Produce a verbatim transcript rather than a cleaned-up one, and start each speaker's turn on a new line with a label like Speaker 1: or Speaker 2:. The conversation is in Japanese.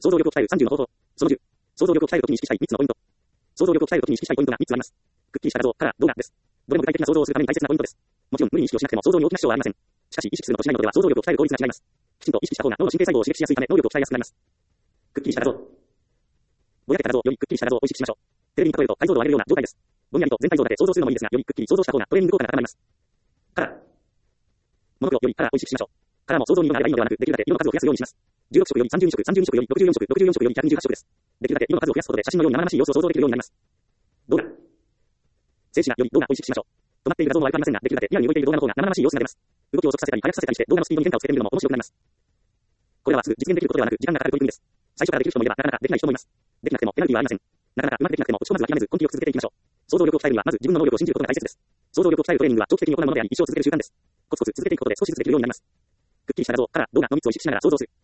Speaker 1: 想像力を鍛えるさんじゅうの方法。そのじゅう。想像力を鍛えるときに意識したいみっつのポイント。想像力を鍛えるときに意識したいポイントがみっつあります。くっきりした画像、カラー、動画です。どれも具体的な想像をするために大切なポイントです。もちろん無理に意識をしなくても想像に大きな支障はありません。しかし意識するのとしないのでは想像力を鍛える効率が違います。きちんと意識した方が脳の神経細胞を刺激しやすいため能力を鍛えやすくなります。くっきりした画像。ぼやけた画像よりくっきりした画像を意識しましょう。テレビに例えると解像度を上げるような状態です。ぼんやりと全体像だけ想像するのもいいですが、よりくっきり想像した方がトレーニング効果が高まります。カラー。モノクロよりカラーを意識しましょう。カラーも想像に色があればいいのではなく、できるだけ色の数を増やすようにします。じゅうろく色よりさんじゅうに色、さんじゅうに色よりろくじゅうよん色、ろくじゅうよん色よりひゃくにじゅうはち色です。できるだけ色の数を増やすことで写真のように生々しい様子を想像できるようになります。動画。静止画より動画を意識しましょう。止まっている画像も悪くありませんが、できるだけリアルに動いている動画の方が生々しい様子が出ます。動きを遅くさせたり速くさせたりして動画のスピードに変化をつけてみるのも面白くなります。これらはすぐ実現できることではなく、時間がかかる取り組みです。最初からできる人もいれば、なかなかできない人もいます。できなくてもペナルティはありません。なかなかうまくできなくても、落ち込まず諦めず根気よく続けていきましょう。想像力を鍛えるには、まず自分の能力を信じることが大切です。想像力を鍛えるトレーニングは長期的に行うものであり、一生続ける習慣です。コツコツ続けていくことで少しずつできるようになります。くっきりした画像、カラー、動画のみっつを意識しながら想像する。